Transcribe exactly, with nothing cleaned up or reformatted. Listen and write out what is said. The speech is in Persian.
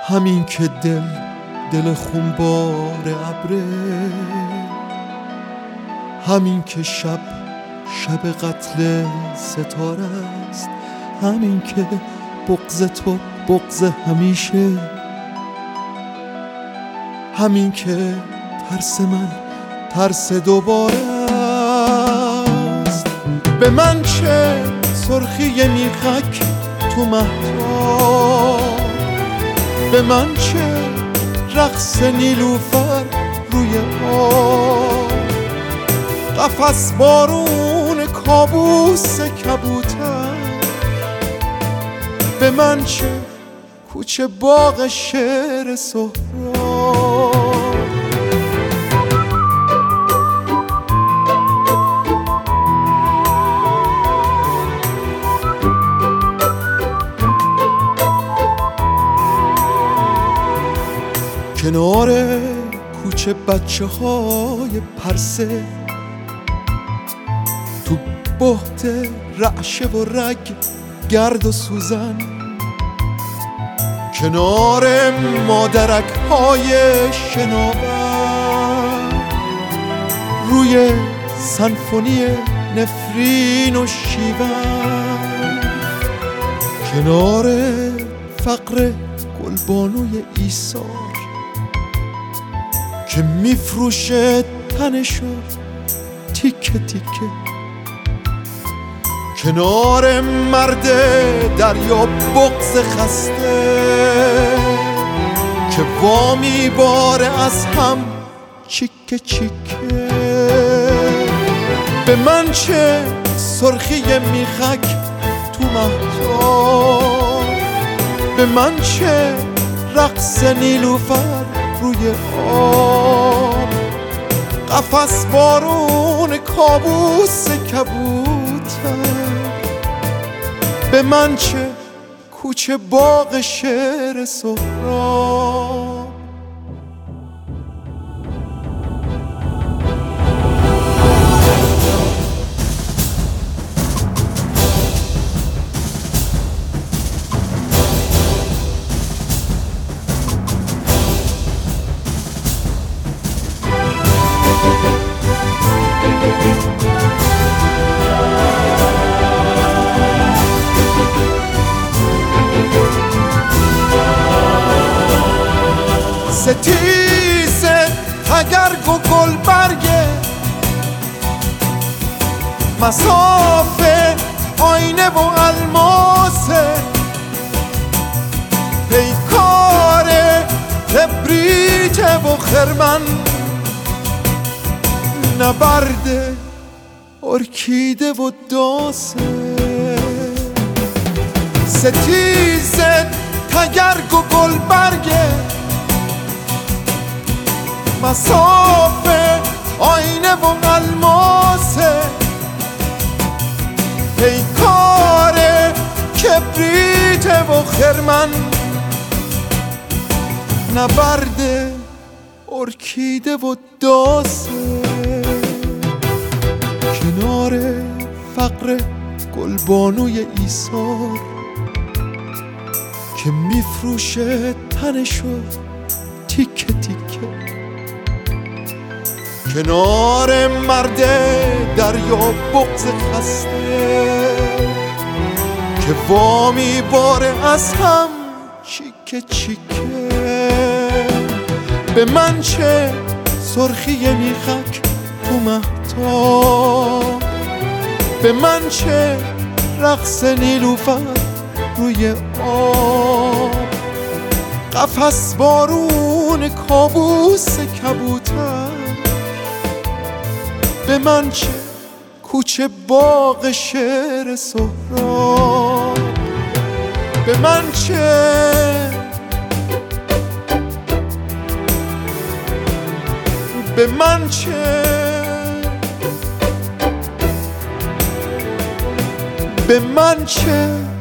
همین که دل دل خونبار ابره، همین که شب شب قتل ستاره است، همین که بغض تو بغض همیشه، همین که ترس من ترس دوباره است. به من چه سرخی میخک تو مهتاب، به من چه رقص نیلوفر روی آب، قفس بارون کابوس کبوتر، به من چه کوچه باغ شعر سهراب. کنار کوچه بچه های پرسه، تو بهت رعشه و رگ گرد و سوزن، کنار مادرک های شناور، روی سنفونی نفرین و شیون، کنار فقر گلبانوی ایثار که میفروشه تنشو تیکه تیکه، کنار مرد دریا بغض خسته که وامی باره از هم چیکه چیکه. به من چه سرخی میخک تو مهتاب، به من چه رقص نیلوفر روی آب، قفس بارون کابوس کبوتر، به من چه کوچه باغ شعر سهراب. ستیز تگرگ و گلبرگه، مسافه آینه و الماسه، پیکار کبریت و خرمن، نبرد ارکیده و داسه. ستیز تگرگ و گلبرگه، مسافه آینه و الماسه، پیکار کبریت و خرمن، نبرد ارکیده و داسه، کنار فقر گلبانوی ایثار که میفروشه تنشو تیکه تیکه، کنار مرد دریا بغض خسته که وامی باره از هم چیکه چیکه. به من چه سرخی میخک تو مهتاب، به من چه رقص نیلوفر روی آب، قفس بارون کابوس کبوتر، به من چه کوچه باغ شعر سهراب. به من چه به من چه به من چه